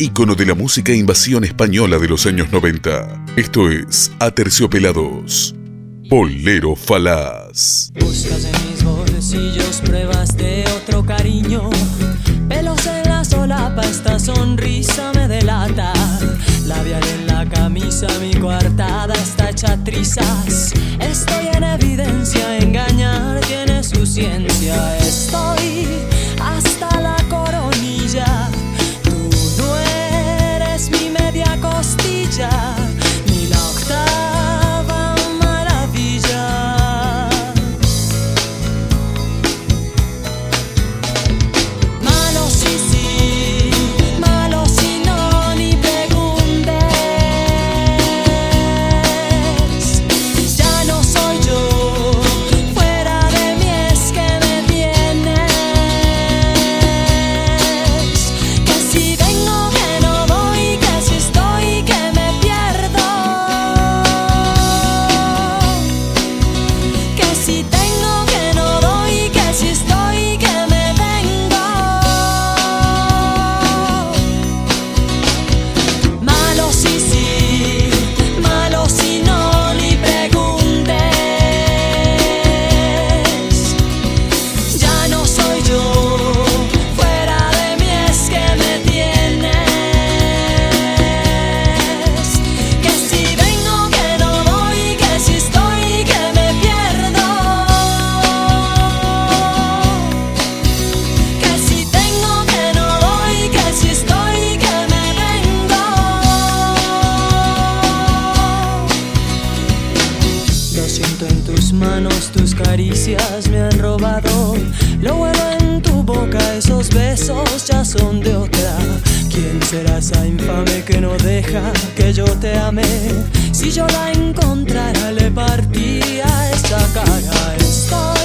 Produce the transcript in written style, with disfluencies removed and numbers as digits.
ícono de la música invasión española de los años 90. Esto es Aterciopelados, Bolero Falaz. Buscas en mis bolsillos pruebas de otro cariño. Pelos en la solapa, esta sonrisa me delata. Labial en la camisa, mi coartada está hecha trizas. Estoy en evidencia, engañar tiene su ciencia. Estoy hasta la coronilla. Tú no eres mi media costilla, ni la octava maravilla. Malo sí, sí, malo si no, ni preguntes. Ya no soy yo, fuera de mí es que me tienes. Que si vengo, que no voy, que si estoy, que me pierdo. Que si tengo, que no doy, que si estoy, que me vengo. Malo sí, sí, malo si no, ni preguntes. Ya no soy yo, fuera de mí es que me tienes. Que si vengo, que no voy, que si estoy, que me pierdo. Que si tengo, que no doy, que si estoy, que me vengo. Lo siento en tus manos, tus caricias me han robado. Lo huelo en tu boca, esos besos ya son de otra. ¿Quién será esa infame que no deja que yo te ame? Si yo la encontrara, le partiría esta cara. Estoy